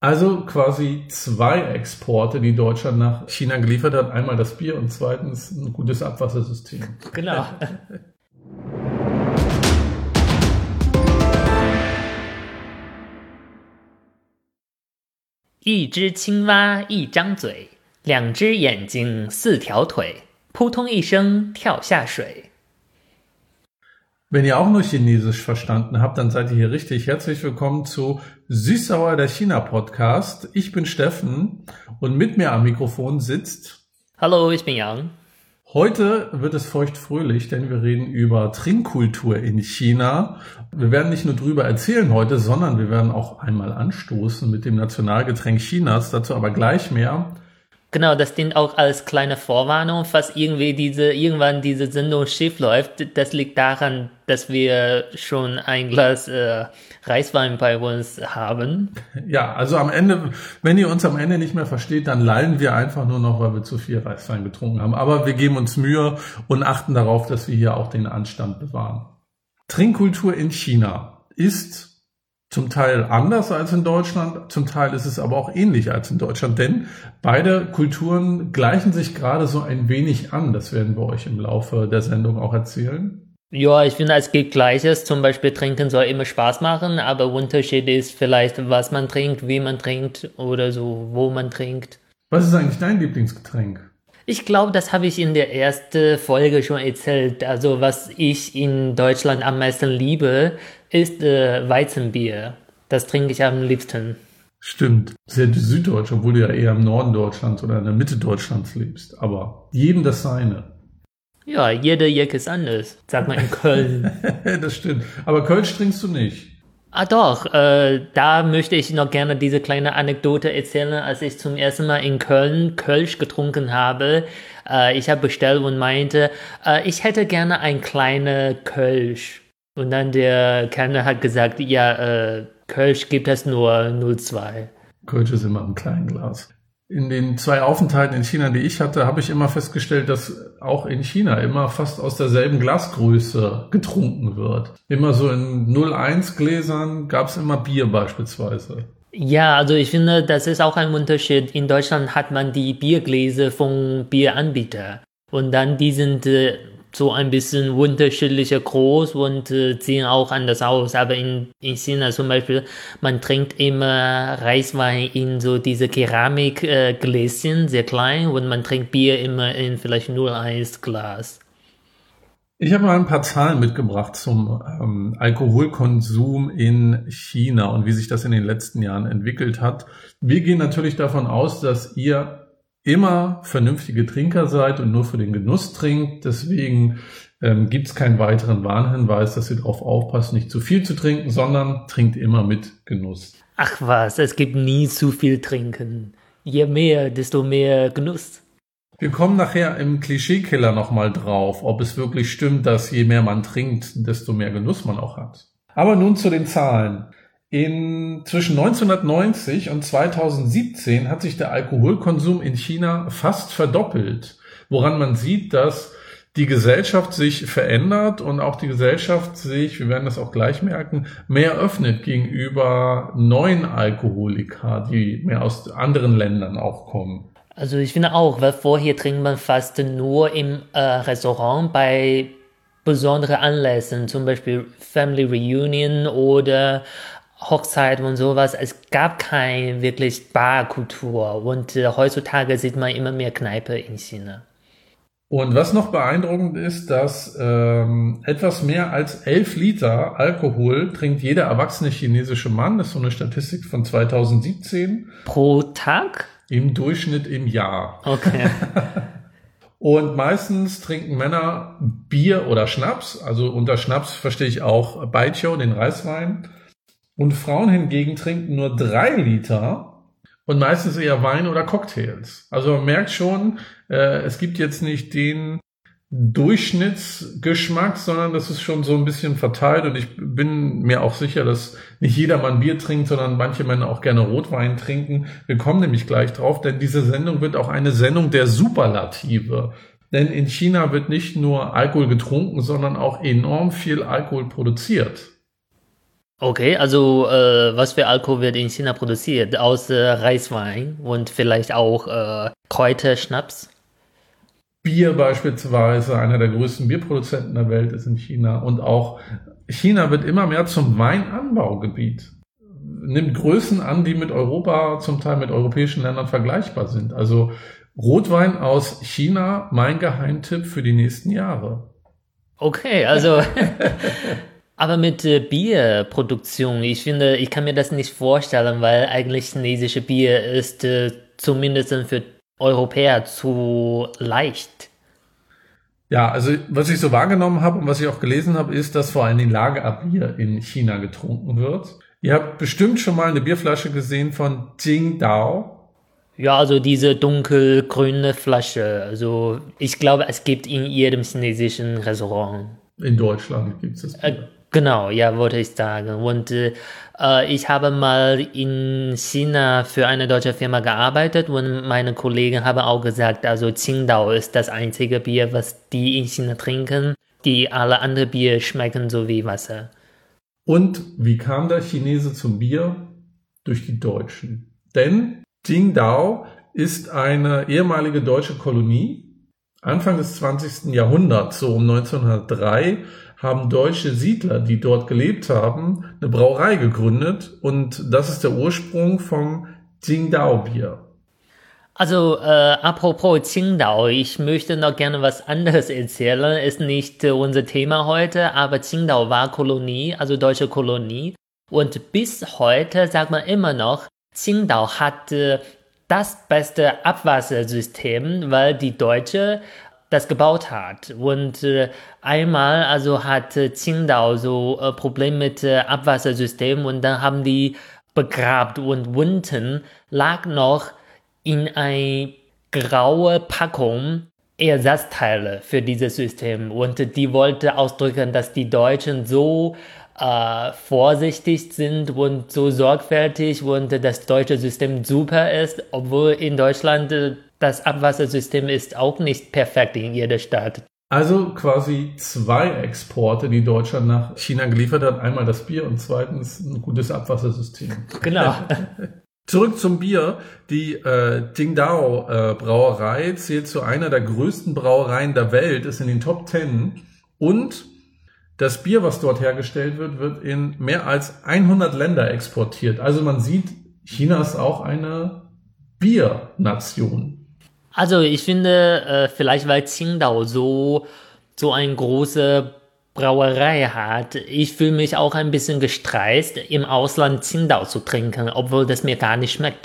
Also quasi 2 Exporte, die Deutschland nach China geliefert hat. Einmal das Bier und zweitens ein gutes Abwassersystem. Genau. 一只青蛙一张嘴，2只眼睛4条腿，扑通一声跳下水。 Wenn ihr auch nur Chinesisch verstanden habt, dann seid ihr hier richtig. Herzlich willkommen zu Süß-Sauer, der China-Podcast. Ich bin Steffen und mit mir am Mikrofon sitzt... Hallo, ich bin Yang. Heute wird es feuchtfröhlich, denn wir reden über Trinkkultur in China. Wir werden nicht nur drüber erzählen heute, sondern wir werden auch einmal anstoßen mit dem Nationalgetränk Chinas. Dazu aber gleich mehr. Genau, das dient auch als kleine Vorwarnung, falls irgendwann diese Sendung schief läuft. Das liegt daran, dass wir schon ein Glas Reiswein bei uns haben. Ja, also am Ende, wenn ihr uns am Ende nicht mehr versteht, dann lallen wir einfach nur noch, weil wir zu viel Reiswein getrunken haben. Aber wir geben uns Mühe und achten darauf, dass wir hier auch den Anstand bewahren. Trinkkultur in China ist zum Teil anders als in Deutschland, zum Teil ist es aber auch ähnlich als in Deutschland, denn beide Kulturen gleichen sich gerade so ein wenig an. Das werden wir euch im Laufe der Sendung auch erzählen. Ja, ich finde, es gilt Gleiches. Zum Beispiel trinken soll immer Spaß machen, aber Unterschied ist vielleicht, was man trinkt, wie man trinkt oder so, wo man trinkt. Was ist eigentlich dein Lieblingsgetränk? Ich glaube, das habe ich in der ersten Folge schon erzählt. Also was ich in Deutschland am meisten liebe, ist Weizenbier. Das trinke ich am liebsten. Stimmt, sehr süddeutsch, obwohl du ja eher im Norden Deutschlands oder in der Mitte Deutschlands lebst. Aber jedem das seine. Ja, jeder Jack ist anders, sagt man in Köln. Das stimmt. Aber Kölsch trinkst du nicht. Ah doch, da möchte ich noch gerne diese kleine Anekdote erzählen, als ich zum ersten Mal in Köln Kölsch getrunken habe. Ich habe bestellt und meinte, ich hätte gerne ein kleiner Kölsch. Und dann der Kellner hat gesagt, ja, Kölsch gibt es nur 0,2. Kölsch ist immer im kleinen Glas. In den 2 Aufenthalten in China, die ich hatte, habe ich immer festgestellt, dass auch in China immer fast aus derselben Glasgröße getrunken wird. Immer so in 0,1 Gläsern gab es immer Bier beispielsweise. Ja, also ich finde, das ist auch ein Unterschied. In Deutschland hat man die Biergläser vom Bieranbieter. Und dann die sind so ein bisschen unterschiedlicher groß und sehen auch anders aus. Aber in China zum Beispiel, man trinkt immer Reiswein in so diese Keramikgläschen, sehr klein, und man trinkt Bier immer in vielleicht 0,1 Glas. Ich habe mal ein paar Zahlen mitgebracht zum Alkoholkonsum in China und wie sich das in den letzten Jahren entwickelt hat. Wir gehen natürlich davon aus, dass ihr immer vernünftige Trinker seid und nur für den Genuss trinkt. Deswegen gibt es keinen weiteren Warnhinweis, dass ihr darauf aufpasst, nicht zu viel zu trinken, sondern trinkt immer mit Genuss. Ach was, es gibt nie zu viel Trinken. Je mehr, desto mehr Genuss. Wir kommen nachher im Klischeekiller nochmal drauf, ob es wirklich stimmt, dass je mehr man trinkt, desto mehr Genuss man auch hat. Aber nun zu den Zahlen. Zwischen 1990 und 2017 hat sich der Alkoholkonsum in China fast verdoppelt, woran man sieht, dass die Gesellschaft sich verändert und auch die Gesellschaft sich, wir werden das auch gleich merken, mehr öffnet gegenüber neuen Alkoholika, die mehr aus anderen Ländern auch kommen. Also ich finde auch, weil vorher trinkt man fast nur im Restaurant bei besonderen Anlässen, zum Beispiel Family Reunion oder Hochzeit und sowas. Es gab keine wirklich Barkultur und heutzutage sieht man immer mehr Kneipe in China. Und was noch beeindruckend ist, dass etwas mehr als 11 Liter Alkohol trinkt jeder erwachsene chinesische Mann. Das ist so eine Statistik von 2017. Pro Tag? Im Durchschnitt im Jahr. Okay. Und meistens trinken Männer Bier oder Schnaps. Also unter Schnaps verstehe ich auch Baijiu, den Reiswein. Und Frauen hingegen trinken nur 3 Liter und meistens eher Wein oder Cocktails. Also man merkt schon, es gibt jetzt nicht den Durchschnittsgeschmack, sondern das ist schon so ein bisschen verteilt. Und ich bin mir auch sicher, dass nicht jedermann Bier trinkt, sondern manche Männer auch gerne Rotwein trinken. Wir kommen nämlich gleich drauf, denn diese Sendung wird auch eine Sendung der Superlative. Denn in China wird nicht nur Alkohol getrunken, sondern auch enorm viel Alkohol produziert. Okay, also was für Alkohol wird in China produziert? Außer Reiswein und vielleicht auch Kräuterschnaps? Bier beispielsweise, einer der größten Bierproduzenten der Welt ist in China. Und auch China wird immer mehr zum Weinanbaugebiet. Nimmt Größen an, die mit Europa, zum Teil mit europäischen Ländern vergleichbar sind. Also Rotwein aus China, mein Geheimtipp für die nächsten Jahre. Okay, also aber mit Bierproduktion, ich finde, ich kann mir das nicht vorstellen, weil eigentlich chinesische Bier ist zumindest für Europäer zu leicht. Ja, also was ich so wahrgenommen habe und was ich auch gelesen habe, ist, dass vor allen Dingen Lagerbier in China getrunken wird. Ihr habt bestimmt schon mal eine Bierflasche gesehen von Tsingtao. Ja, also diese dunkelgrüne Flasche, also ich glaube, es gibt in jedem chinesischen Restaurant. In Deutschland gibt es das Bier. Genau, ja, wollte ich sagen. Und ich habe mal in China für eine deutsche Firma gearbeitet und meine Kollegen haben auch gesagt, also Tsingtao ist das einzige Bier, was die in China trinken. Die alle anderen Bier schmecken so wie Wasser. Und wie kam der Chinese zum Bier? Durch die Deutschen. Denn Tsingtao ist eine ehemalige deutsche Kolonie. Anfang des 20. Jahrhunderts, so um 1903, haben deutsche Siedler, die dort gelebt haben, eine Brauerei gegründet. Und das ist der Ursprung vom Tsingtao-Bier. Also apropos Tsingtao, ich möchte noch gerne was anderes erzählen. Ist nicht unser Thema heute, aber Tsingtao war Kolonie, also deutsche Kolonie. Und bis heute sagt man immer noch, Tsingtao hat das beste Abwassersystem, weil die Deutsche das gebaut hat. Und einmal also hat Tsingtao so Probleme mit Abwassersystem und dann haben die begrabt und unten lag noch in eine graue Packung Ersatzteile für dieses System. Und die wollte ausdrücken, dass die Deutschen so vorsichtig sind und so sorgfältig und das deutsche System super ist, obwohl in Deutschland das Abwassersystem ist auch nicht perfekt in jeder Stadt. Also quasi zwei Exporte, die Deutschland nach China geliefert hat. Einmal das Bier und zweitens ein gutes Abwassersystem. Genau. Zurück zum Bier. Die Tsingtao Brauerei zählt zu einer der größten Brauereien der Welt, ist in den Top 10 und das Bier, was dort hergestellt wird, wird in mehr als 100 Länder exportiert. Also man sieht, China ist auch eine Biernation. Also ich finde, vielleicht weil Tsingtao so eine große Brauerei hat, ich fühle mich auch ein bisschen gestresst, im Ausland Tsingtao zu trinken, obwohl das mir gar nicht schmeckt.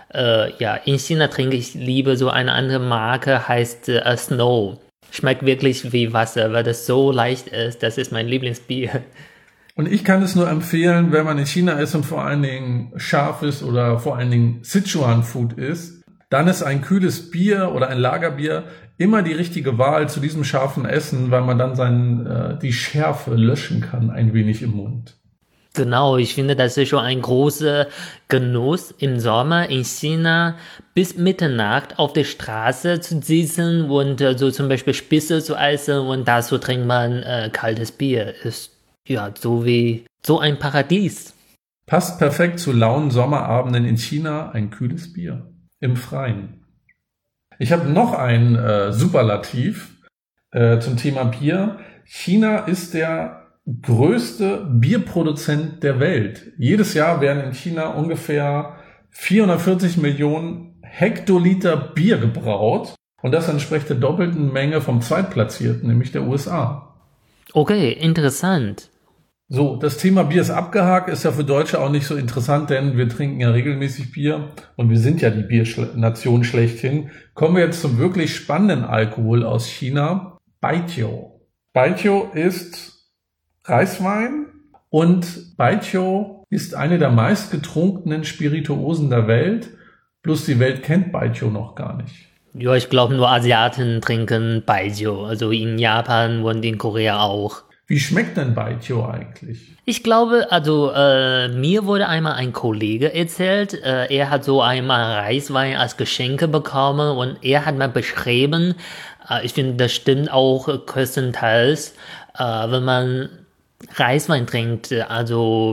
Ja, in China trinke ich lieber so eine andere Marke, heißt Snow. Schmeckt wirklich wie Wasser, weil das so leicht ist. Das ist mein Lieblingsbier. Und ich kann es nur empfehlen, wenn man in China ist und vor allen Dingen scharf ist oder vor allen Dingen Sichuan-Food ist, dann ist ein kühles Bier oder ein Lagerbier immer die richtige Wahl zu diesem scharfen Essen, weil man dann die Schärfe löschen kann ein wenig im Mund. Genau, ich finde, das ist schon ein großer Genuss im Sommer in China bis Mitternacht auf der Straße zu sitzen und so zum Beispiel Spitze zu essen und dazu trinkt man kaltes Bier. Ist ja so ein Paradies. Passt perfekt zu lauen Sommerabenden in China ein kühles Bier im Freien. Ich habe noch ein Superlativ zum Thema Bier. China ist der größte Bierproduzent der Welt. Jedes Jahr werden in China ungefähr 440 Millionen Hektoliter Bier gebraut und das entspricht der doppelten Menge vom Zweitplatzierten, nämlich der USA. Okay, interessant. So, das Thema Bier ist abgehakt, ist ja für Deutsche auch nicht so interessant, denn wir trinken ja regelmäßig Bier und wir sind ja die Biernation schlechthin. Kommen wir jetzt zum wirklich spannenden Alkohol aus China, Baijiu. Baijiu ist Reiswein und Baijiu ist eine der meistgetrunkenen Spirituosen der Welt, bloß die Welt kennt Baijiu noch gar nicht. Ja, ich glaube nur Asiaten trinken Baijiu, also in Japan und in Korea auch. Wie schmeckt denn Baijiu eigentlich? Ich glaube, also mir wurde einmal ein Kollege erzählt, er hat so einmal Reiswein als Geschenke bekommen und er hat mal beschrieben, ich finde, das stimmt auch größtenteils, wenn man Reiswein trinkt, also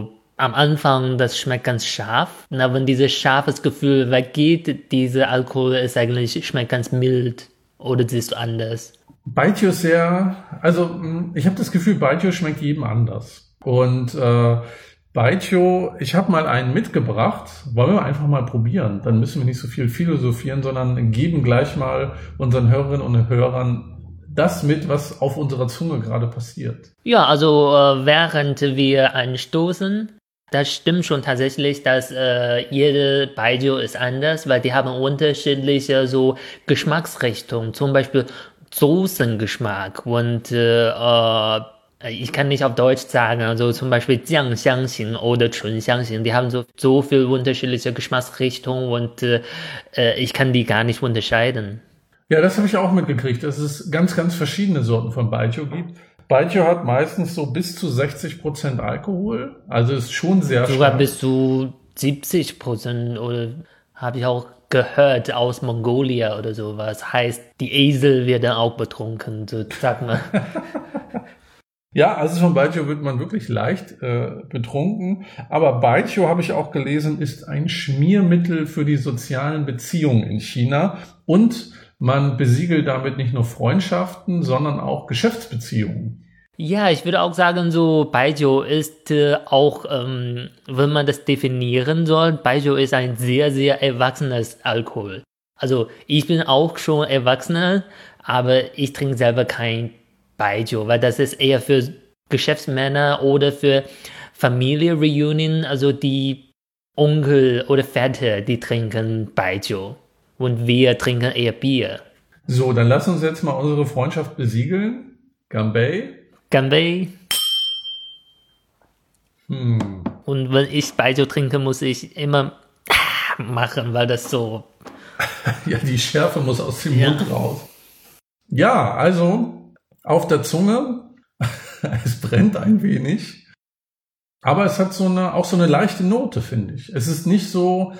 am Anfang, das schmeckt ganz scharf. Na, wenn dieses scharfes Gefühl weggeht, dieser Alkohol ist eigentlich, schmeckt ganz mild. Oder siehst du anders? Baijiu ist ich habe das Gefühl, Baijiu schmeckt jedem anders. Und Baijiu, ich habe mal einen mitgebracht, wollen wir einfach mal probieren. Dann müssen wir nicht so viel philosophieren, sondern geben gleich mal unseren Hörerinnen und Hörern das mit, was auf unserer Zunge gerade passiert. Ja, also während wir anstoßen, das stimmt schon tatsächlich, dass jede Baijiu ist anders, weil die haben unterschiedliche so Geschmacksrichtungen, zum Beispiel Soßengeschmack und ich kann nicht auf Deutsch sagen, also zum Beispiel Jiangxiangxing oder Chunxiangxing, die haben so viel unterschiedliche Geschmacksrichtungen und ich kann die gar nicht unterscheiden. Ja, das habe ich auch mitgekriegt, dass es ganz, ganz verschiedene Sorten von Baijiu gibt. Baijiu hat meistens so bis zu 60% Alkohol, also ist schon sehr stark. Sogar bis zu 70% oder habe ich auch gehört aus Mongolia oder sowas. Heißt, die Esel werden auch betrunken, so sag mal. Ja, also von Baijiu wird man wirklich leicht betrunken. Aber Baijiu, habe ich auch gelesen, ist ein Schmiermittel für die sozialen Beziehungen in China. Und man besiegelt damit nicht nur Freundschaften, sondern auch Geschäftsbeziehungen. Ja, ich würde auch sagen, so Baijiu ist auch, wenn man das definieren soll, Baijiu ist ein sehr, sehr erwachsenes Alkohol. Also ich bin auch schon erwachsener, aber ich trinke selber kein Baijiu, weil das ist eher für Geschäftsmänner oder für Familie-Reunion, also die Onkel oder Väter, die trinken Baijiu und wir trinken eher Bier. So, dann lass uns jetzt mal unsere Freundschaft besiegeln. Ganbei. Ganbei. Und wenn ich Baijiu trinke, muss ich immer machen, weil das so... Ja, die Schärfe muss aus dem Mund raus. Ja, also... Auf der Zunge, es brennt ein wenig, aber es hat auch so eine leichte Note, finde ich. Es ist nicht so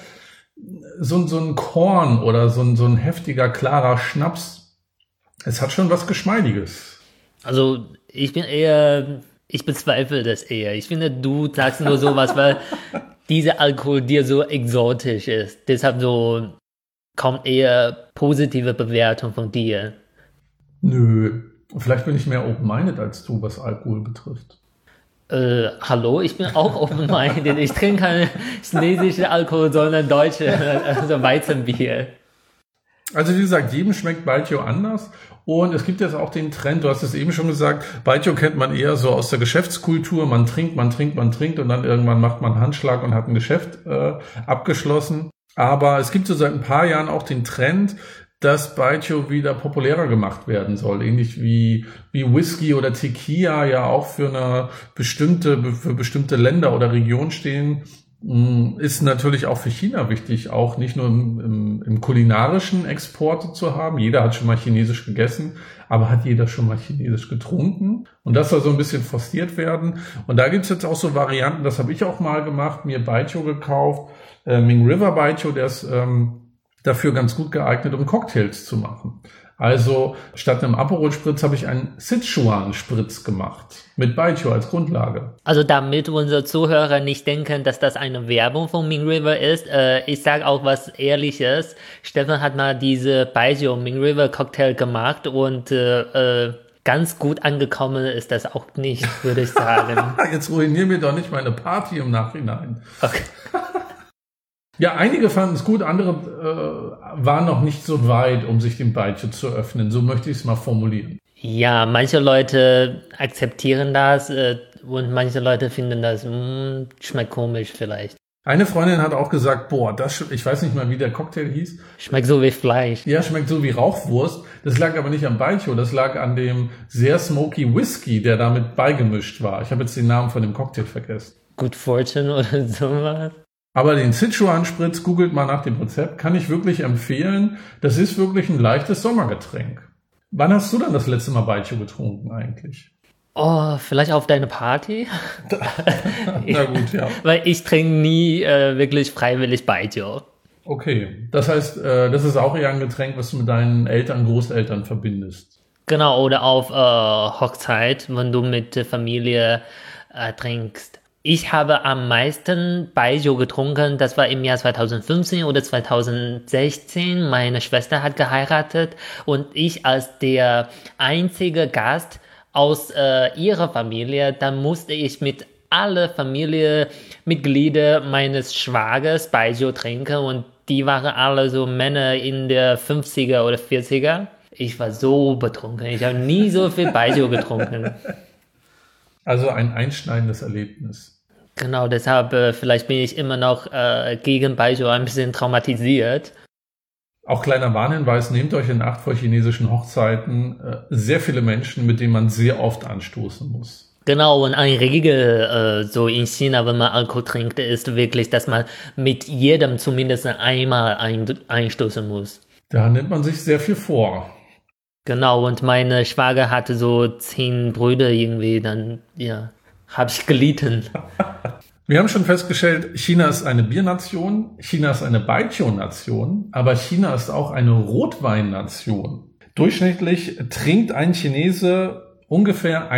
ein Korn oder so ein heftiger, klarer Schnaps. Es hat schon was Geschmeidiges. Also ich bezweifle das eher. Ich finde, du sagst nur sowas, weil dieser Alkohol dir so exotisch ist. Deshalb so kommt eher positive Bewertung von dir. Nö. Vielleicht bin ich mehr open-minded als du, was Alkohol betrifft. Hallo, ich bin auch open-minded. Ich trinke keinen chinesischen Alkohol, sondern deutsche, also Weizenbier. Also wie gesagt, jedem schmeckt Baijiu anders. Und es gibt jetzt auch den Trend, du hast es eben schon gesagt, Baijiu kennt man eher so aus der Geschäftskultur. Man trinkt und dann irgendwann macht man einen Handschlag und hat ein Geschäft abgeschlossen. Aber es gibt so seit ein paar Jahren auch den Trend, dass Baijiu wieder populärer gemacht werden soll. Ähnlich wie Whisky oder Tequila ja auch für bestimmte Länder oder Regionen stehen, ist natürlich auch für China wichtig, auch nicht nur im kulinarischen Exporte zu haben. Jeder hat schon mal Chinesisch gegessen, aber hat jeder schon mal Chinesisch getrunken? Und das soll so ein bisschen forciert werden. Und da gibt's jetzt auch so Varianten, das habe ich auch mal gemacht, mir Baijiu gekauft, Ming River Baijiu, der ist dafür ganz gut geeignet, um Cocktails zu machen. Also statt einem Aperol Spritz habe ich einen Sichuan Spritz gemacht mit Baijiu als Grundlage. Also damit unsere Zuhörer nicht denken, dass das eine Werbung von Ming River ist, ich sage auch was Ehrliches. Stefan hat mal diese Baijiu Ming River Cocktail gemacht und ganz gut angekommen ist das auch nicht, würde ich sagen. Jetzt ruinieren wir doch nicht meine Party im Nachhinein. Okay. Ja, einige fanden es gut, andere waren noch nicht so weit, um sich dem Baijiu zu öffnen. So möchte ich es mal formulieren. Ja, manche Leute akzeptieren das und manche Leute finden das schmeckt komisch vielleicht. Eine Freundin hat auch gesagt, ich weiß nicht mal, wie der Cocktail hieß. Schmeckt so wie Fleisch. Ja, schmeckt so wie Rauchwurst. Das lag aber nicht am Baijiu, das lag an dem sehr smoky Whisky, der damit beigemischt war. Ich habe jetzt den Namen von dem Cocktail vergessen. Good Fortune oder sowas. Aber den Sichuan Spritz, googelt mal nach dem Rezept, kann ich wirklich empfehlen. Das ist wirklich ein leichtes Sommergetränk. Wann hast du dann das letzte Mal Baijiu getrunken eigentlich? Oh, vielleicht auf deine Party? Na gut, ja. Weil ich trinke nie wirklich freiwillig Baijiu. Okay, das heißt, das ist auch eher ein Getränk, was du mit deinen Eltern, Großeltern verbindest. Genau, oder auf Hochzeit, wenn du mit der Familie trinkst. Ich habe am meisten Baijiu getrunken, das war im Jahr 2015 oder 2016. Meine Schwester hat geheiratet und ich als der einzige Gast aus ihrer Familie, dann musste ich mit alle Familienmitglieder meines Schwagers Baijiu trinken und die waren alle so Männer in der 50er oder 40er. Ich war so betrunken, ich habe nie so viel Baijiu getrunken. Also ein einschneidendes Erlebnis. Genau, deshalb vielleicht bin ich immer noch gegen Baijiu ein bisschen traumatisiert. Auch kleiner Warnhinweis, nehmt euch in Acht vor chinesischen Hochzeiten sehr viele Menschen, mit denen man sehr oft anstoßen muss. Genau, und eine Regel so in China, wenn man Alkohol trinkt, ist wirklich, dass man mit jedem zumindest einmal einstoßen muss. Da nimmt man sich sehr viel vor. Genau, und meine Schwager hatte so 10 Brüder irgendwie, dann, ja, habe ich gelitten. Wir haben schon festgestellt, China ist eine Biernation, China ist eine Baijiu-Nation, aber China ist auch eine Rotweinnation. Durchschnittlich trinkt ein Chinese ungefähr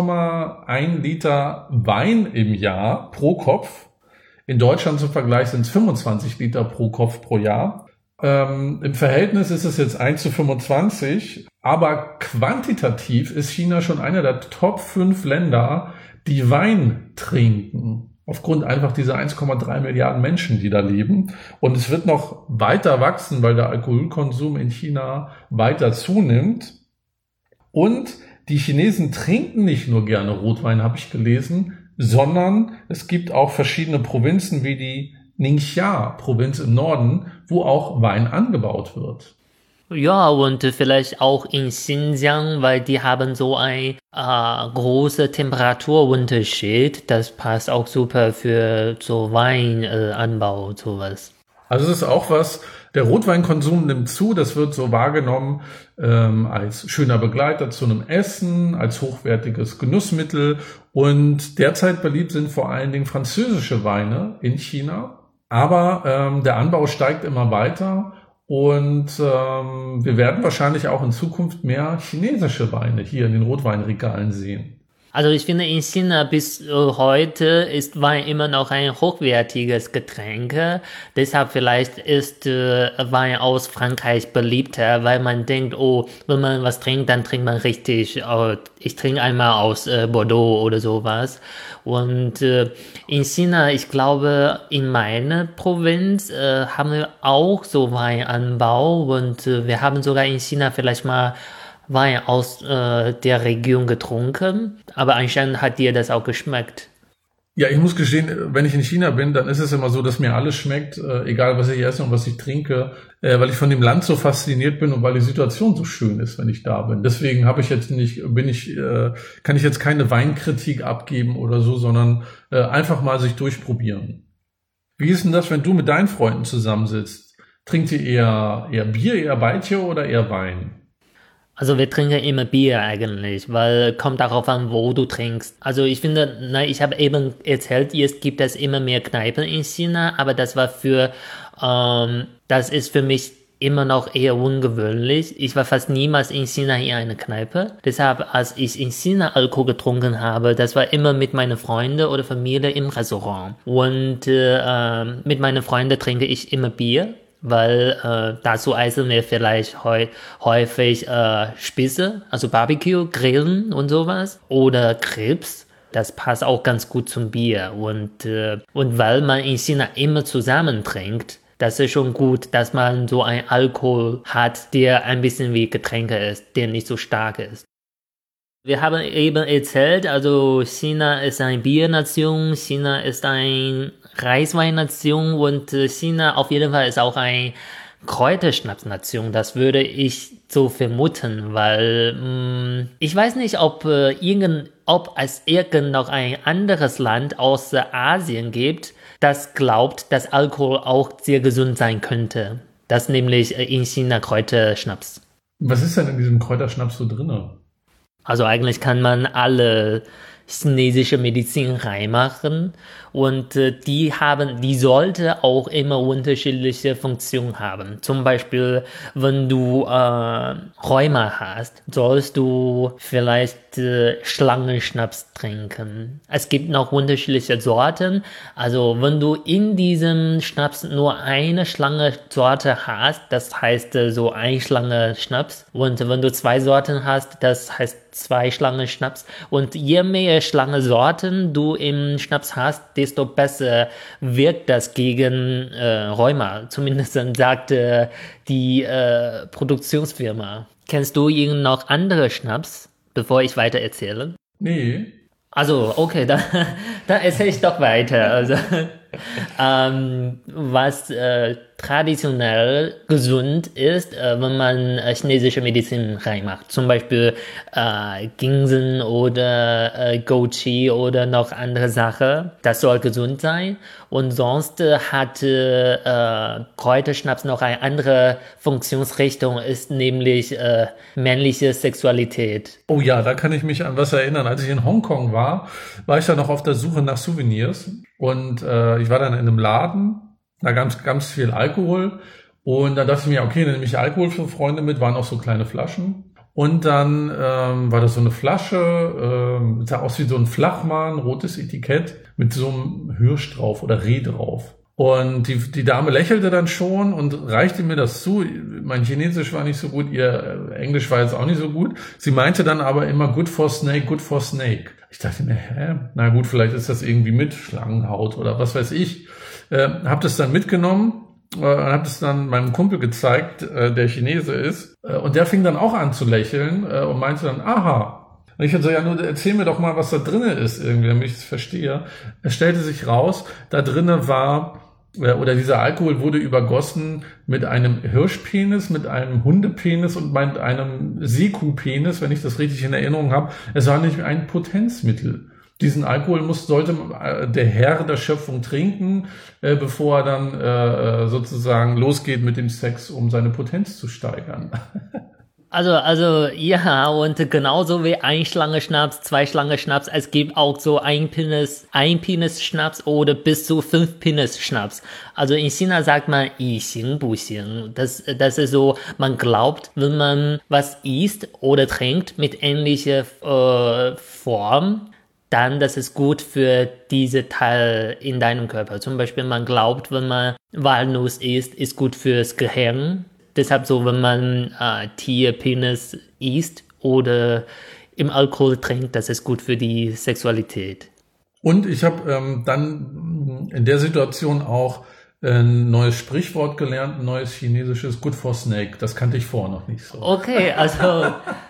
1,1 Liter Wein im Jahr pro Kopf. In Deutschland zum Vergleich sind es 25 Liter pro Kopf pro Jahr. Im Verhältnis ist es jetzt 1:25, aber quantitativ ist China schon einer der Top 5 Länder, die Wein trinken. Aufgrund einfach dieser 1,3 Milliarden Menschen, die da leben. Und es wird noch weiter wachsen, weil der Alkoholkonsum in China weiter zunimmt. Und die Chinesen trinken nicht nur gerne Rotwein, habe ich gelesen, sondern es gibt auch verschiedene Provinzen wie die Ningxia-Provinz im Norden, wo auch Wein angebaut wird. Ja, und vielleicht auch in Xinjiang, weil die haben so ein großer Temperaturunterschied. Das passt auch super für so Weinanbau und sowas. Also es ist auch was, der Rotweinkonsum nimmt zu, das wird so wahrgenommen als schöner Begleiter zu einem Essen, als hochwertiges Genussmittel und derzeit beliebt sind vor allen Dingen französische Weine in China, aber der Anbau steigt immer weiter und wir werden wahrscheinlich auch in Zukunft mehr chinesische Weine hier in den Rotweinregalen sehen. Also ich finde, in China bis heute ist Wein immer noch ein hochwertiges Getränk. Deshalb vielleicht ist Wein aus Frankreich beliebter, weil man denkt, oh, wenn man was trinkt, dann trinkt man richtig. Ich trinke einmal aus Bordeaux oder sowas. Und in China, ich glaube, in meiner Provinz haben wir auch so Weinanbau und wir haben sogar in China vielleicht mal Wein aus der Region getrunken, aber anscheinend hat dir das auch geschmeckt. Ja, ich muss gestehen, wenn ich in China bin, dann ist es immer so, dass mir alles schmeckt, egal was ich esse und was ich trinke, weil ich von dem Land so fasziniert bin und weil die Situation so schön ist, wenn ich da bin. Deswegen kann ich jetzt keine Weinkritik abgeben oder so, sondern einfach mal sich durchprobieren. Wie ist denn das, wenn du mit deinen Freunden zusammensitzt? Trinkt ihr eher Bier, eher Baijiu oder eher Wein? Also wir trinken immer Bier eigentlich, weil kommt darauf an, wo du trinkst. Also ich finde, ich habe eben erzählt, jetzt gibt es immer mehr Kneipen in China, aber das ist für mich immer noch eher ungewöhnlich. Ich war fast niemals in China in einer Kneipe. Deshalb, als ich in China Alkohol getrunken habe, das war immer mit meinen Freunden oder Familie im Restaurant. Und mit meinen Freunden trinke ich immer Bier, weil dazu essen wir vielleicht häufig Spieße, also Barbecue, Grillen und sowas oder Krebs. Das passt auch ganz gut zum Bier und weil man in China immer zusammen trinkt, das ist schon gut, dass man so einen Alkohol hat, der ein bisschen wie Getränke ist, der nicht so stark ist. Wir haben eben erzählt, also China ist eine Biernation, China ist eine Reisweinnation und China auf jeden Fall ist auch eine Kräuterschnapsnation. Das würde ich so vermuten, weil ich weiß nicht, ob es irgend noch ein anderes Land außer Asien gibt, das glaubt, dass Alkohol auch sehr gesund sein könnte. Das nämlich in China Kräuterschnaps. Was ist denn in diesem Kräuterschnaps so drinne? Also eigentlich kann man alle chinesische Medizin reinmachen und die sollte auch immer unterschiedliche Funktionen haben. Zum Beispiel, wenn du Rheuma hast, sollst du vielleicht Schlangenschnaps trinken. Es gibt noch unterschiedliche Sorten. Also wenn du in diesem Schnaps nur eine Schlangensorte hast, das heißt so ein Schlangenschnaps. Und wenn du 2 Sorten hast, das heißt 2 Schlangenschnaps. Und je mehr Schlangensorten du im Schnaps hast, desto besser wirkt das gegen Rheuma. Zumindest sagt die Produktionsfirma. Kennst du irgend noch andere Schnaps, bevor ich weiter erzähle? Nee. Also, okay, dann erzähle ich doch weiter. Also, was traditionell gesund ist, wenn man chinesische Medizin reinmacht. Zum Beispiel Ginseng oder Goji oder noch andere Sachen. Das soll gesund sein. Und sonst hat Kräuterschnaps noch eine andere Funktionsrichtung, ist nämlich männliche Sexualität. Oh ja, da kann ich mich an was erinnern. Als ich in Hongkong war ich da noch auf der Suche nach Souvenirs. Und ich war dann in einem Laden, da ganz viel Alkohol. Und dann dachte ich mir, okay, dann nehme ich Alkohol für Freunde mit, waren auch so kleine Flaschen. Und dann war das so eine Flasche, sah aus wie so ein Flachmann, rotes Etikett mit so einem Hirsch drauf oder Reh drauf. Und die Dame lächelte dann schon und reichte mir das zu. Mein Chinesisch war nicht so gut, ihr Englisch war jetzt auch nicht so gut. Sie meinte dann aber immer good for snake, good for snake. Ich dachte mir, na gut, vielleicht ist das irgendwie mit Schlangenhaut oder was weiß ich. Hab das dann mitgenommen, hab das dann meinem Kumpel gezeigt, der Chinese ist. Und der fing dann auch an zu lächeln und meinte dann, aha. Und ich hatte so, ja, nur erzähl mir doch mal, was da drinne ist irgendwie, damit ich es verstehe. Es stellte sich raus, da drinne war, oder dieser Alkohol wurde übergossen mit einem Hirschpenis, mit einem Hundepenis und mit einem Seekuhpenis, wenn ich das richtig in Erinnerung habe. Es war nicht ein Potenzmittel. Diesen Alkohol sollte der Herr der Schöpfung trinken, bevor er dann sozusagen losgeht mit dem Sex, um seine Potenz zu steigern. Also, ja, und genauso wie ein Schlangenschnaps, 2 Schlangenschnaps, es gibt auch so ein Penis-Schnaps oder bis zu 5 Penis-Schnaps. Also in China sagt man, 以形补形. Das ist so, man glaubt, wenn man was isst oder trinkt mit ähnlicher Form, dann das ist gut für diese Teil in deinem Körper. Zum Beispiel, man glaubt, wenn man Walnuss isst, ist gut fürs Gehirn. Deshalb so, wenn man Tierpenis isst oder im Alkohol trinkt, das ist gut für die Sexualität. Und ich habe dann in der Situation auch ein neues Sprichwort gelernt, ein neues chinesisches Good for Snake. Das kannte ich vorher noch nicht so. Okay, also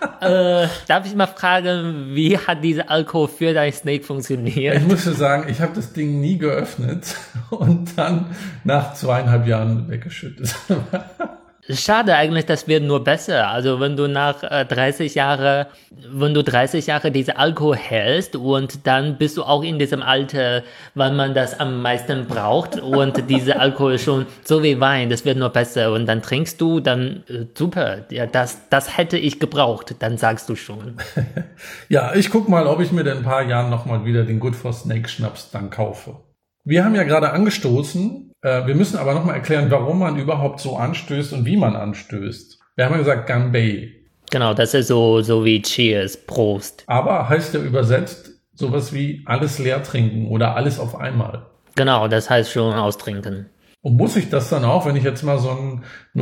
darf ich mal fragen, wie hat dieser Alkohol für dein Snake funktioniert? Ich muss dir sagen, ich habe das Ding nie geöffnet und dann nach 2,5 Jahren weggeschüttet. Schade eigentlich, das wird nur besser. Also wenn du nach 30 Jahre diese Alkohol hältst und dann bist du auch in diesem Alter, weil man das am meisten braucht und diese Alkohol schon so wie Wein, das wird nur besser und dann trinkst du, dann super, ja, das hätte ich gebraucht, dann sagst du schon. Ja, ich guck mal, ob ich mir in ein paar Jahren nochmal wieder den Good for Snake Schnaps dann kaufe. Wir haben ja gerade angestoßen, wir müssen aber nochmal erklären, warum man überhaupt so anstößt und wie man anstößt. Wir haben ja gesagt Ganbei. Genau, das ist so wie Cheers, Prost. Aber heißt ja übersetzt sowas wie alles leer trinken oder alles auf einmal. Genau, das heißt schon austrinken. Und muss ich das dann auch, wenn ich jetzt mal so ein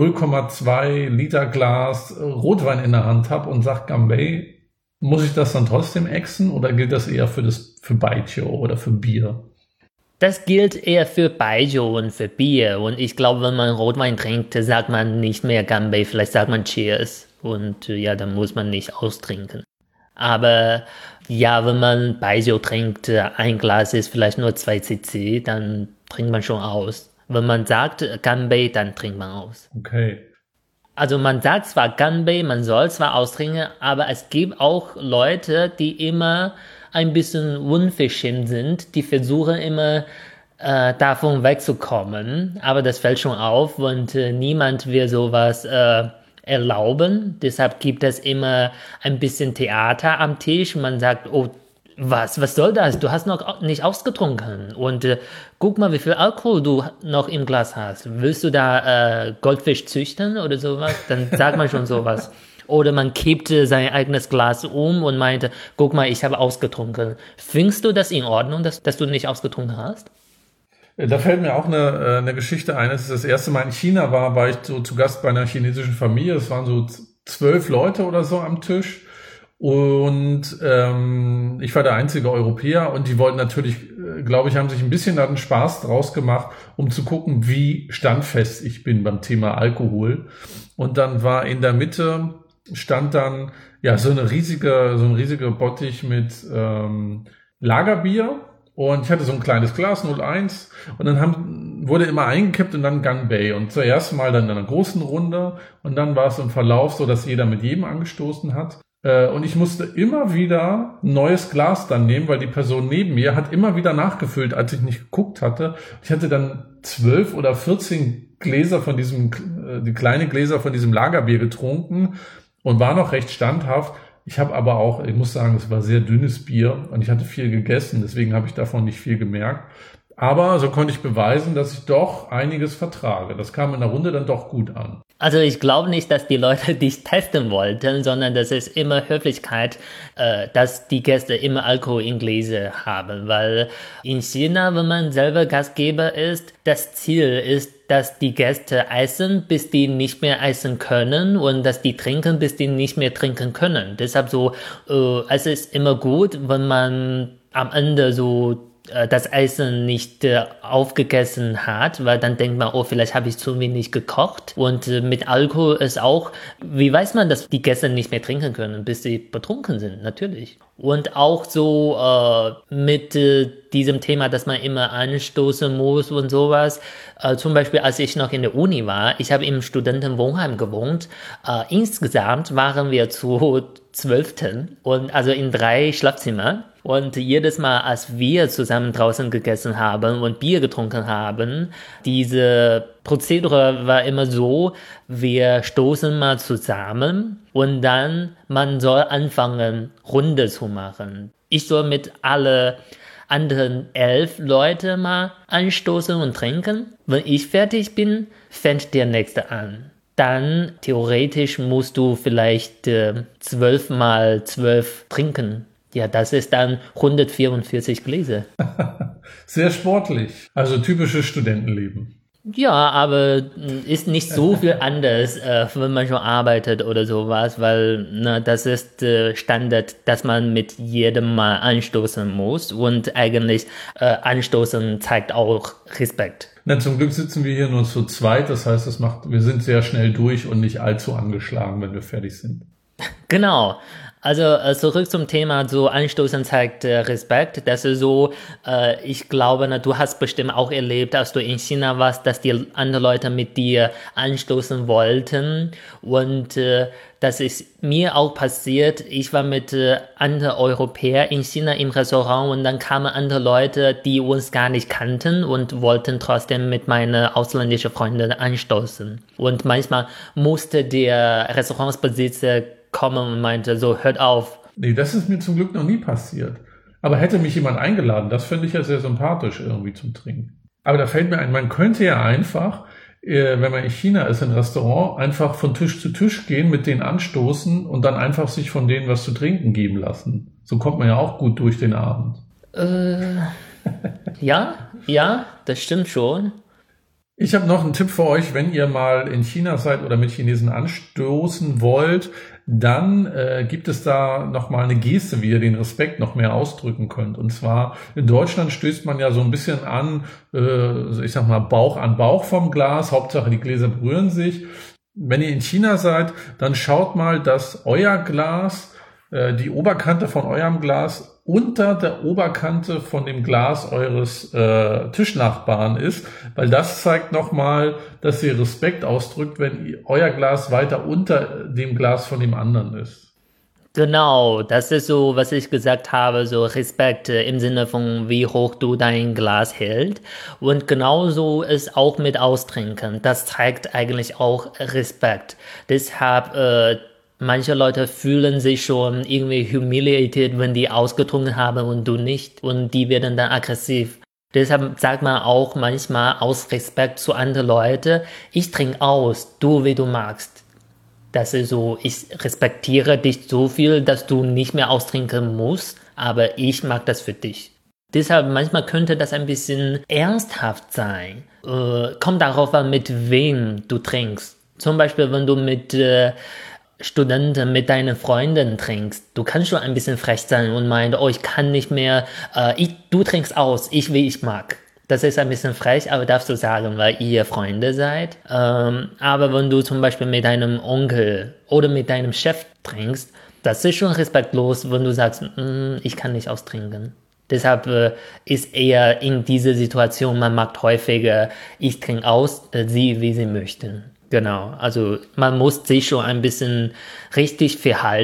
0,2 Liter Glas Rotwein in der Hand habe und sage Ganbei, muss ich das dann trotzdem exen oder gilt das eher für Baijiu oder für Bier? Das gilt eher für Baijiu und für Bier. Und ich glaube, wenn man Rotwein trinkt, sagt man nicht mehr Ganbei, vielleicht sagt man Cheers. Und ja, dann muss man nicht austrinken. Aber ja, wenn man Baijiu trinkt, ein Glas ist vielleicht nur 2 cc, dann trinkt man schon aus. Wenn man sagt Ganbei, dann trinkt man aus. Okay. Also man sagt zwar Ganbei, man soll zwar austrinken, aber es gibt auch Leute, die immer ein bisschen unverschämt sind, die versuchen immer davon wegzukommen, aber das fällt schon auf und niemand will sowas erlauben, deshalb gibt es immer ein bisschen Theater am Tisch, man sagt, oh, was soll das? Du hast noch nicht ausgetrunken. Und guck mal, wie viel Alkohol du noch im Glas hast. Willst du da Goldfisch züchten oder sowas? Dann sagt man schon sowas. Oder man kippte sein eigenes Glas um und meinte, guck mal, ich habe ausgetrunken. Findest du das in Ordnung, dass du nicht ausgetrunken hast? Da fällt mir auch eine Geschichte ein. Als ich das erste Mal in China war ich so zu Gast bei einer chinesischen Familie. Es waren so 12 Leute oder so am Tisch. Und ich war der einzige Europäer und die wollten natürlich, glaube ich, haben sich ein bisschen da einen Spaß draus gemacht, um zu gucken, wie standfest ich bin beim Thema Alkohol. Und dann war in der Mitte, stand dann ja so ein riesiger Bottich mit Lagerbier. Und ich hatte so ein kleines Glas, 01, und dann wurde immer eingekippt und dann Ganbei. Und zuerst mal dann in einer großen Runde und dann war es im Verlauf so, dass jeder mit jedem angestoßen hat. Und ich musste immer wieder ein neues Glas dann nehmen, weil die Person neben mir hat immer wieder nachgefüllt, als ich nicht geguckt hatte. Ich hatte dann 12 oder 14 Gläser von die kleine Gläser von diesem Lagerbier getrunken und war noch recht standhaft. Ich habe aber auch, ich muss sagen, es war sehr dünnes Bier und ich hatte viel gegessen, deswegen habe ich davon nicht viel gemerkt. Aber so konnte ich beweisen, dass ich doch einiges vertrage. Das kam in der Runde dann doch gut an. Also ich glaube nicht, dass die Leute dich testen wollten, sondern das ist immer Höflichkeit, dass die Gäste immer Alkohol in Gläser haben. Weil in China, wenn man selber Gastgeber ist, das Ziel ist, dass die Gäste essen, bis die nicht mehr essen können und dass die trinken, bis die nicht mehr trinken können. Deshalb es ist immer gut, wenn man am Ende so das Essen nicht aufgegessen hat, weil dann denkt man, oh, vielleicht habe ich zu wenig gekocht. Und mit Alkohol ist auch, wie weiß man, dass die Gäste nicht mehr trinken können, bis sie betrunken sind, natürlich. Und auch so mit diesem Thema, dass man immer anstoßen muss und sowas. Zum Beispiel, als ich noch in der Uni war, ich habe im Studentenwohnheim gewohnt. Insgesamt waren wir zu 12. und also in 3 Schlafzimmern. Und jedes Mal, als wir zusammen draußen gegessen haben und Bier getrunken haben, diese Prozedere war immer so, wir stoßen mal zusammen und dann man soll anfangen, Runde zu machen. Ich soll mit alle anderen 11 Leute mal anstoßen und trinken. Wenn ich fertig bin, fängt der Nächste an. Dann theoretisch musst du vielleicht 12 mal 12 trinken. Ja, das ist dann 144 Gläser. Sehr sportlich. Also typisches Studentenleben. Ja, aber ist nicht so viel anders, wenn man schon arbeitet oder sowas, weil das ist Standard, dass man mit jedem mal anstoßen muss und eigentlich anstoßen zeigt auch Respekt. Na, zum Glück sitzen wir hier nur zu zweit, das heißt, wir sind sehr schnell durch und nicht allzu angeschlagen, wenn wir fertig sind. Genau. Also zurück zum Thema, so Anstoßen zeigt Respekt. Das ist so, ich glaube, du hast bestimmt auch erlebt, als du in China warst, dass die anderen Leute mit dir anstoßen wollten. Und das ist mir auch passiert. Ich war mit anderen Europäern in China im Restaurant und dann kamen andere Leute, die uns gar nicht kannten und wollten trotzdem mit meinen ausländischen Freunden anstoßen. Und manchmal musste der Restaurantsbesitzer kommen und meinte so, hört auf. Nee, das ist mir zum Glück noch nie passiert. Aber hätte mich jemand eingeladen, das finde ich ja sehr sympathisch irgendwie zum Trinken. Aber da fällt mir ein, man könnte ja einfach, wenn man in China ist, in ein Restaurant, einfach von Tisch zu Tisch gehen, mit denen anstoßen und dann einfach sich von denen was zu trinken geben lassen. So kommt man ja auch gut durch den Abend. Ja, das stimmt schon. Ich habe noch einen Tipp für euch, wenn ihr mal in China seid oder mit Chinesen anstoßen wollt, dann gibt es da nochmal eine Geste, wie ihr den Respekt noch mehr ausdrücken könnt. Und zwar in Deutschland stößt man ja so ein bisschen an, ich sag mal Bauch an Bauch vom Glas, Hauptsache die Gläser berühren sich. Wenn ihr in China seid, dann schaut mal, dass euer Glas, die Oberkante von eurem Glas unter der Oberkante von dem Glas eures Tischnachbarn ist, weil das zeigt nochmal, dass ihr Respekt ausdrückt, wenn euer Glas weiter unter dem Glas von dem anderen ist. Genau, das ist so, was ich gesagt habe, so Respekt im Sinne von, wie hoch du dein Glas hältst. Und genauso ist auch mit Austrinken. Das zeigt eigentlich auch Respekt. Deshalb manche Leute fühlen sich schon irgendwie humiliated, wenn die ausgetrunken haben und du nicht. Und die werden dann aggressiv. Deshalb sagt man auch manchmal aus Respekt zu anderen Leuten, ich trinke aus, du wie du magst. Das ist so, ich respektiere dich so viel, dass du nicht mehr austrinken musst, aber ich mag das für dich. Deshalb manchmal könnte das ein bisschen ernsthaft sein. Kommt darauf an, mit wem du trinkst. Zum Beispiel, wenn du mit Studenten, mit deinen Freunden trinkst. Du kannst schon ein bisschen frech sein und meinen, oh, ich kann nicht mehr, du trinkst aus, ich wie ich mag. Das ist ein bisschen frech, aber darfst du sagen, weil ihr Freunde seid. Aber wenn du zum Beispiel mit deinem Onkel oder mit deinem Chef trinkst, das ist schon respektlos, wenn du sagst, ich kann nicht austrinken. Deshalb ist eher in dieser Situation, man mag häufiger, ich trinke aus, sie wie sie möchten. Genau, also man muss sich schon ein bisschen richtig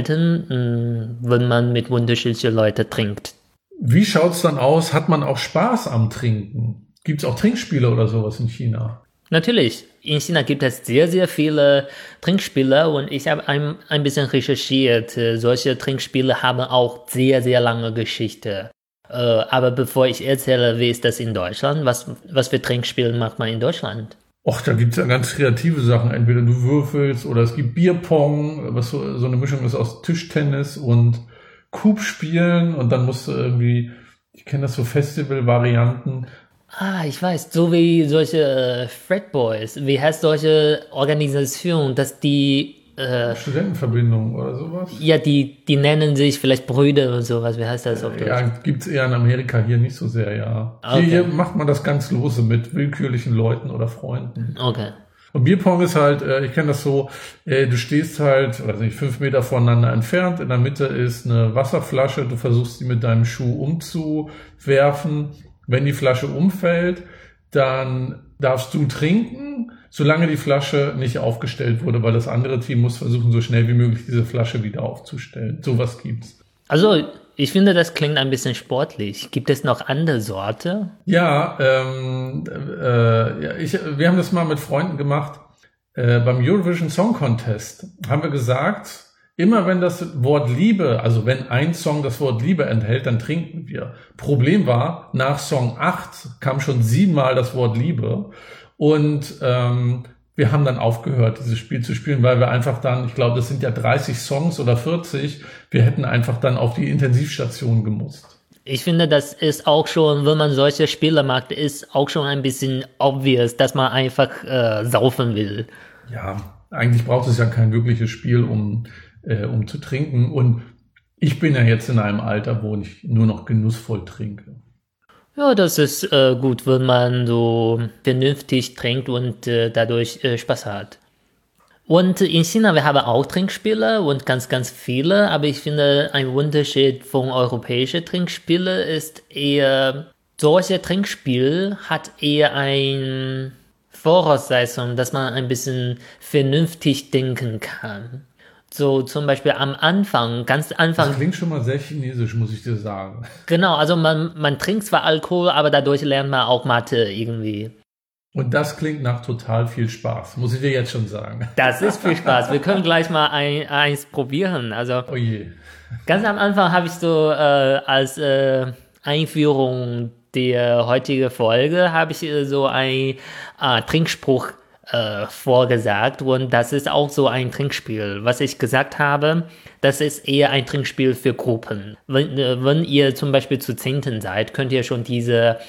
verhalten, wenn man mit unterschiedlichen Leuten trinkt. Wie schaut's dann aus? Hat man auch Spaß am Trinken? Gibt's auch Trinkspiele oder sowas in China? Natürlich. In China gibt es sehr, sehr viele Trinkspiele und ich habe ein bisschen recherchiert. Solche Trinkspiele haben auch sehr, sehr lange Geschichte. Aber bevor ich erzähle, wie ist das in Deutschland? Was für Trinkspiele macht man in Deutschland? Och, da gibt's ja ganz kreative Sachen. Entweder du würfelst oder es gibt Bierpong, was so eine Mischung ist aus Tischtennis und Coop-Spielen. Und dann musst du irgendwie, ich kenne das so Festival-Varianten. Ich weiß, so wie solche Frat Boys, wie heißt solche Organisation, dass die Studentenverbindung oder sowas? Ja, die nennen sich vielleicht Brüder und sowas. Wie heißt das auf Deutsch? Ja, gibt's eher in Amerika, hier nicht so sehr, ja. Okay. Hier macht man das ganz lose mit willkürlichen Leuten oder Freunden. Okay. Und Bierpong ist halt, ich kenne das so, du stehst halt, weiß nicht, 5 Meter voneinander entfernt, in der Mitte ist eine Wasserflasche, du versuchst sie mit deinem Schuh umzuwerfen. Wenn die Flasche umfällt, dann darfst du trinken, solange die Flasche nicht aufgestellt wurde, weil das andere Team muss versuchen, so schnell wie möglich diese Flasche wieder aufzustellen. Sowas gibt's. Also, ich finde, das klingt ein bisschen sportlich. Gibt es noch andere Sorte? Ja, wir haben das mal mit Freunden gemacht. Beim Eurovision Song Contest haben wir gesagt, immer wenn das Wort Liebe, also wenn ein Song das Wort Liebe enthält, dann trinken wir. Problem war, nach Song 8 kam schon 7-mal das Wort Liebe. Und wir haben dann aufgehört, dieses Spiel zu spielen, weil wir einfach dann, ich glaube, das sind ja 30 Songs oder 40, wir hätten einfach dann auf die Intensivstation gemusst. Ich finde, das ist auch schon, wenn man solche Spiele mag, ist auch schon ein bisschen obvious, dass man einfach saufen will. Ja, eigentlich braucht es ja kein wirkliches Spiel, um zu trinken. Und ich bin ja jetzt in einem Alter, wo ich nur noch genussvoll trinke. Ja, das ist gut, wenn man so vernünftig trinkt und dadurch Spaß hat. Und in China, wir haben auch Trinkspiele und ganz, ganz viele, aber ich finde, ein Unterschied von europäischen Trinkspielen ist eher, solche Trinkspiel hat eher ein Voraussetzung, dass man ein bisschen vernünftig denken kann. So zum Beispiel am Anfang, ganz Anfang. Das klingt schon mal sehr chinesisch, muss ich dir sagen. Genau, also man trinkt zwar Alkohol, aber dadurch lernt man auch Mathe irgendwie. Und das klingt nach total viel Spaß, muss ich dir jetzt schon sagen. Das ist viel Spaß. Wir können gleich mal eins probieren. Also oh je. Ganz am Anfang habe ich so als Einführung der heutigen Folge habe ich so ein Trinkspruch vorgesagt und das ist auch so ein Trinkspiel. Was ich gesagt habe, das ist eher ein Trinkspiel für Gruppen. Wenn ihr zum Beispiel zu 10. seid, könnt ihr schon diese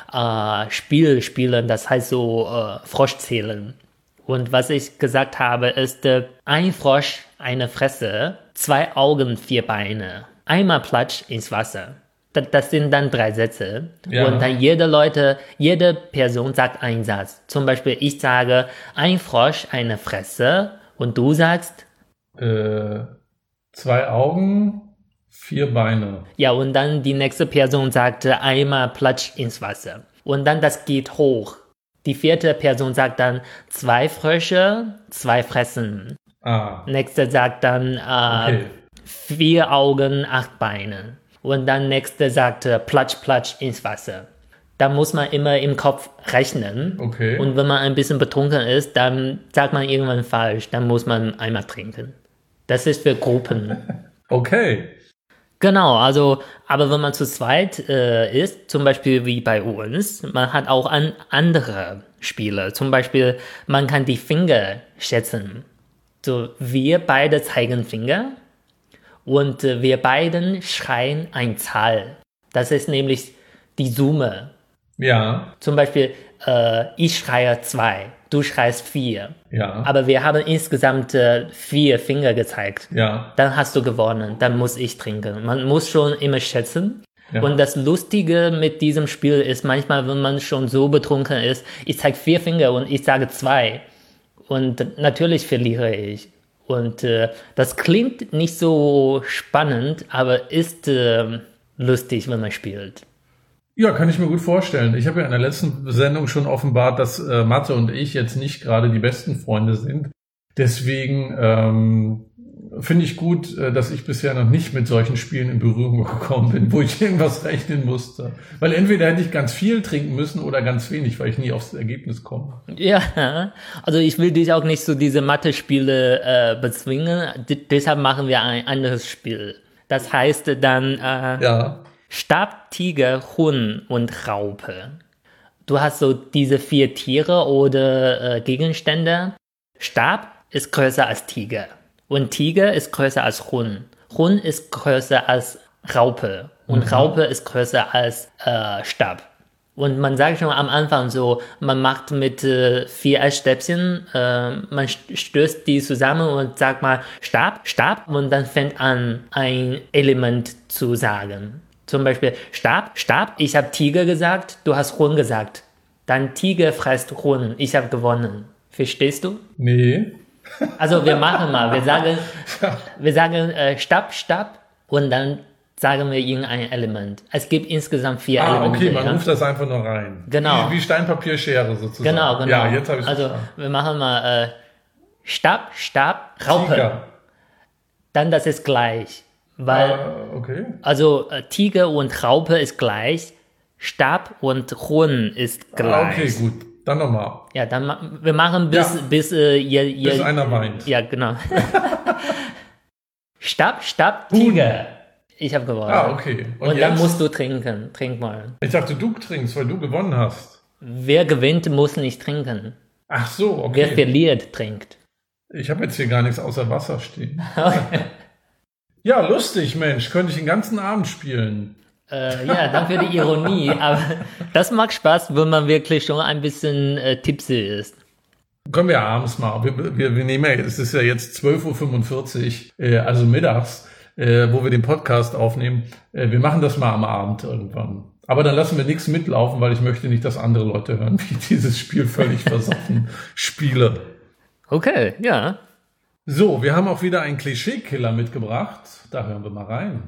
Spiel spielen, das heißt so Frosch zählen. Und was ich gesagt habe, ist ein Frosch, eine Fresse, 2 Augen, 4 Beine, einmal Platsch ins Wasser. Das sind dann 3 Sätze. Ja. Und dann jede Person sagt einen Satz. Zum Beispiel, ich sage, ein Frosch, eine Fresse. Und du sagst? 2 Augen, 4 Beine. Ja, und dann die nächste Person sagt, einmal Platsch ins Wasser. Und dann das geht hoch. Die 4. Person sagt dann, 2 Frösche, 2 Fressen. Nächste sagt dann, okay. 4 Augen, 8 Beine. Und dann nächste sagt Platsch, Platsch ins Wasser. Da muss man immer im Kopf rechnen. Okay. Und wenn man ein bisschen betrunken ist, dann sagt man irgendwann falsch. Dann muss man einmal trinken. Das ist für Gruppen. Okay. Genau, also, aber wenn man zu zweit ist, zum Beispiel wie bei uns, man hat auch andere Spiele. Zum Beispiel, man kann die Finger schätzen. So, wir beide zeigen Finger und wir beiden schreien eine Zahl. Das ist nämlich die Summe. Ja. Zum Beispiel, ich schreie 2, du schreist 4. Ja. Aber wir haben insgesamt 4 Finger gezeigt. Ja. Dann hast du gewonnen, dann muss ich trinken. Man muss schon immer schätzen. Ja. Und das Lustige mit diesem Spiel ist manchmal, wenn man schon so betrunken ist, ich zeige 4 Finger und ich sage 2. Und natürlich verliere ich. Und das klingt nicht so spannend, aber ist lustig, wenn man spielt. Ja, kann ich mir gut vorstellen. Ich habe ja in der letzten Sendung schon offenbart, dass Mathe und ich jetzt nicht gerade die besten Freunde sind. Deswegen finde ich gut, dass ich bisher noch nicht mit solchen Spielen in Berührung gekommen bin, wo ich irgendwas rechnen musste. Weil entweder hätte ich ganz viel trinken müssen oder ganz wenig, weil ich nie aufs Ergebnis komme. Ja, also ich will dich auch nicht so diese Mathe-Spiele bezwingen. Deshalb machen wir ein anderes Spiel. Das heißt dann Ja. Stab, Tiger, Huhn und Raupe. Du hast so diese 4 Tiere oder Gegenstände. Stab ist größer als Tiger. Und Tiger ist größer als Huhn. Huhn ist größer als Raupe. Und Raupe ist größer als Stab. Und man sagt schon am Anfang so, man macht mit 4 Eisstäbchen, man stößt die zusammen und sagt mal Stab, Stab. Und dann fängt an, ein Element zu sagen. Zum Beispiel Stab, Stab, ich habe Tiger gesagt, du hast Huhn gesagt. Dann Tiger frisst Huhn, ich habe gewonnen. Verstehst du? Nee. Also wir machen mal, wir sagen Stab, Stab und dann sagen wir irgendein Element. Es gibt insgesamt 4 Elemente. Okay, man ja? ruft das einfach nur rein. Genau. Wie Stein, Papier, Schere sozusagen. Genau. Ja, jetzt habe ich es Also verstanden. wir machen mal Stab, Stab, Raupe. Tiger. Dann das ist gleich. Weil, Okay. also Tiger und Raupe ist gleich, Stab und Huhn ist gleich. Okay, gut. Dann nochmal. Ja, dann wir machen bis Bis einer weint. Ja, genau. Stab, Stab, Tiger. Ich habe gewonnen. Okay. Und dann musst du trinken. Trink mal. Ich dachte, du trinkst, weil du gewonnen hast. Wer gewinnt, muss nicht trinken. Ach so, okay. Wer verliert, trinkt. Ich habe jetzt hier gar nichts außer Wasser stehen. Ja, lustig, Mensch. Könnte ich den ganzen Abend spielen. Ja, danke für die Ironie. Aber das macht Spaß, wenn man wirklich schon ein bisschen tipsy ist. Können wir ja abends mal. Wir nehmen ja, es ist ja jetzt 12:45 Uhr, also mittags, wo wir den Podcast aufnehmen. Wir machen das mal am Abend irgendwann. Aber dann lassen wir nichts mitlaufen, weil ich möchte nicht, dass andere Leute hören, wie ich dieses Spiel völlig versoffen spiele. Okay, ja. So, wir haben auch wieder einen Klischeekiller mitgebracht. Da hören wir mal rein.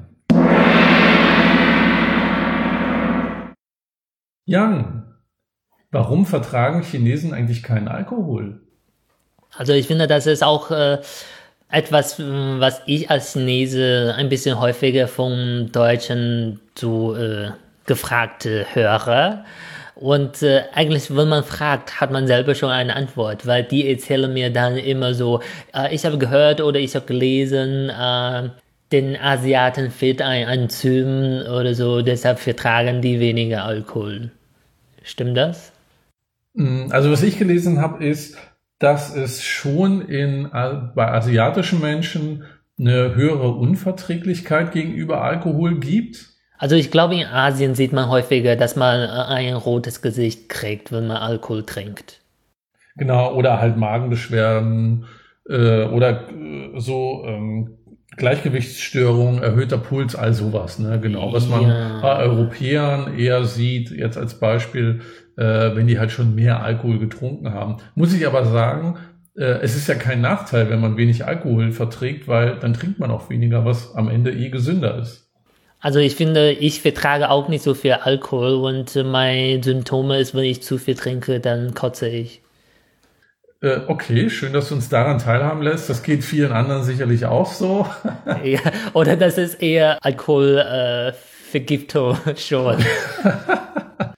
Yang, warum vertragen Chinesen eigentlich keinen Alkohol? Also ich finde, das ist auch etwas, was ich als Chinese ein bisschen häufiger von Deutschen so gefragt höre. Und eigentlich, wenn man fragt, hat man selber schon eine Antwort, weil die erzählen mir dann immer so, ich habe gehört oder ich habe gelesen, den Asiaten fehlt ein Enzym oder so, deshalb vertragen die weniger Alkohol. Stimmt das? Also was ich gelesen habe, ist, dass es schon bei asiatischen Menschen eine höhere Unverträglichkeit gegenüber Alkohol gibt. Also ich glaube, in Asien sieht man häufiger, dass man ein rotes Gesicht kriegt, wenn man Alkohol trinkt. Genau, oder halt Magenbeschwerden oder so Gleichgewichtsstörungen, erhöhter Puls, all sowas, ne? Genau, was man bei Europäern eher sieht, jetzt als Beispiel, wenn die halt schon mehr Alkohol getrunken haben. Muss ich aber sagen, es ist ja kein Nachteil, wenn man wenig Alkohol verträgt, weil dann trinkt man auch weniger, was am Ende gesünder ist. Also ich finde, ich vertrage auch nicht so viel Alkohol und meine Symptome ist, wenn ich zu viel trinke, dann kotze ich. Okay, schön, dass du uns daran teilhaben lässt. Das geht vielen anderen sicherlich auch so. Ja, oder das ist eher Alkoholvergiftung schon.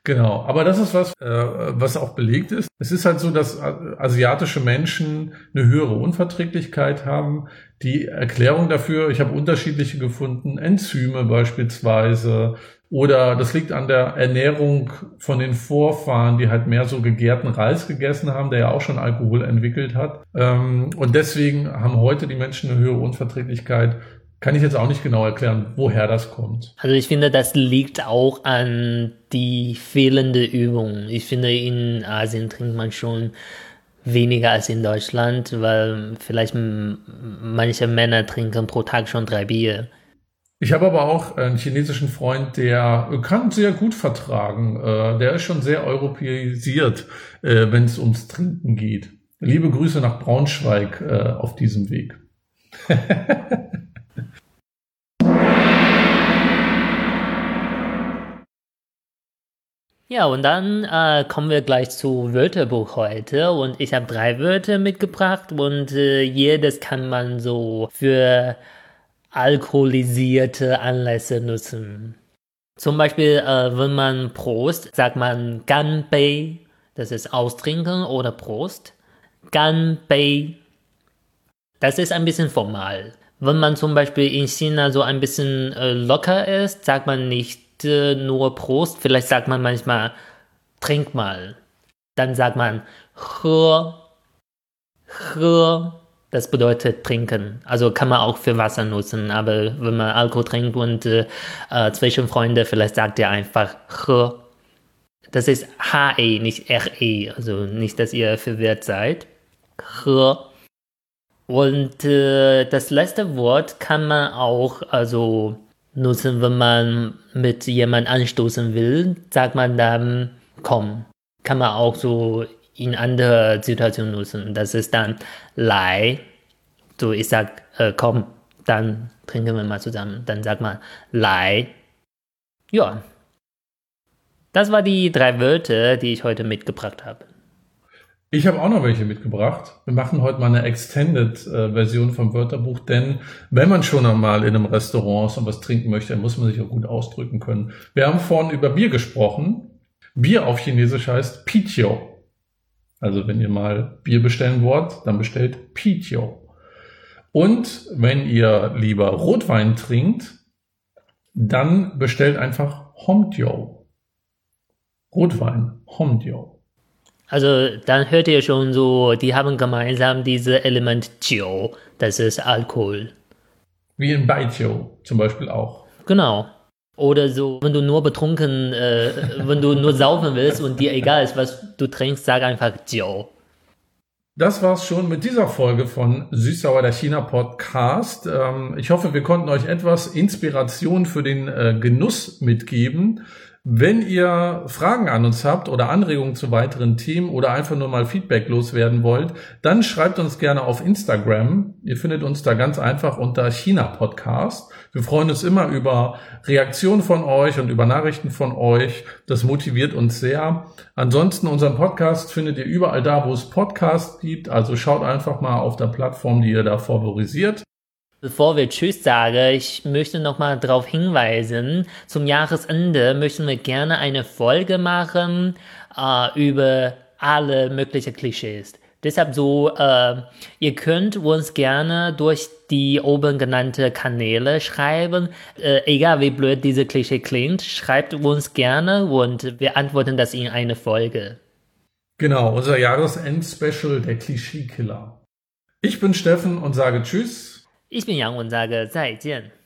Genau, aber das ist was auch belegt ist. Es ist halt so, dass asiatische Menschen eine höhere Unverträglichkeit haben. Die Erklärung dafür, ich habe unterschiedliche gefunden, Enzyme beispielsweise, oder das liegt an der Ernährung von den Vorfahren, die halt mehr so gegärten Reis gegessen haben, der ja auch schon Alkohol entwickelt hat. Und deswegen haben heute die Menschen eine höhere Unverträglichkeit. Kann ich jetzt auch nicht genau erklären, woher das kommt. Also ich finde, das liegt auch an die fehlende Übung. Ich finde, in Asien trinkt man schon weniger als in Deutschland, weil vielleicht manche Männer trinken pro Tag schon 3 Bier. Ich habe aber auch einen chinesischen Freund, der kann sehr gut vertragen. Der ist schon sehr europäisiert, wenn es ums Trinken geht. Liebe Grüße nach Braunschweig auf diesem Weg. Ja, und dann kommen wir gleich zu Wörterbuch heute. Und ich habe 3 Wörter mitgebracht und jedes kann man so für alkoholisierte Anlässe nutzen. Zum Beispiel, wenn man Prost, sagt man Ganbei, das ist Austrinken oder Prost. Ganbei, das ist ein bisschen formal. Wenn man zum Beispiel in China so ein bisschen locker ist, sagt man nicht nur Prost, vielleicht sagt man manchmal trink mal. Dann sagt man he, he, das bedeutet trinken. Also kann man auch für Wasser nutzen, aber wenn man Alkohol trinkt und zwischen Freunden, vielleicht sagt ihr einfach he. Das ist he, nicht re, also nicht, dass ihr verwirrt seid. He. Und das letzte Wort kann man auch also nutzen, wenn man mit jemand anstoßen will, sagt man dann komm. Kann man auch so in anderer Situation nutzen. Das ist dann lai. So ich sag komm, dann trinken wir mal zusammen. Dann sagt man lai. Ja. Das war die 3 Wörter, die ich heute mitgebracht habe. Ich habe auch noch welche mitgebracht. Wir machen heute mal eine Extended-Version vom Wörterbuch, denn wenn man schon einmal in einem Restaurant ist und was trinken möchte, dann muss man sich auch gut ausdrücken können. Wir haben vorhin über Bier gesprochen. Bier auf Chinesisch heißt Pijiu. Also wenn ihr mal Bier bestellen wollt, dann bestellt Pijiu. Und wenn ihr lieber Rotwein trinkt, dann bestellt einfach Hongjiu. Rotwein, Hongjiu. Also dann hört ihr schon so, die haben gemeinsam diese Element Jiu, das ist Alkohol. Wie in Baijiu zum Beispiel auch. Genau. Oder so, wenn du nur betrunken, wenn du nur saufen willst und dir egal ist, was du trinkst, sag einfach Jiu. Das war's schon mit dieser Folge von Süß-Sauer, der China-Podcast. Ich hoffe, wir konnten euch etwas Inspiration für den Genuss mitgeben. Wenn ihr Fragen an uns habt oder Anregungen zu weiteren Themen oder einfach nur mal Feedback loswerden wollt, dann schreibt uns gerne auf Instagram. Ihr findet uns da ganz einfach unter China-Podcast. Wir freuen uns immer über Reaktionen von euch und über Nachrichten von euch. Das motiviert uns sehr. Ansonsten unseren Podcast findet ihr überall da, wo es Podcasts gibt. Also schaut einfach mal auf der Plattform, die ihr da favorisiert. Bevor wir Tschüss sagen, ich möchte nochmal darauf hinweisen, zum Jahresende möchten wir gerne eine Folge machen über alle möglichen Klischees. Deshalb so, ihr könnt uns gerne durch die oben genannten Kanäle schreiben. Egal wie blöd diese Klischee klingt, schreibt uns gerne und wir antworten das in eine Folge. Genau, unser Jahresend-Special, der Klischee-Killer. Ich bin Steffen und sage Tschüss. Ich bin Yang und sage 再见.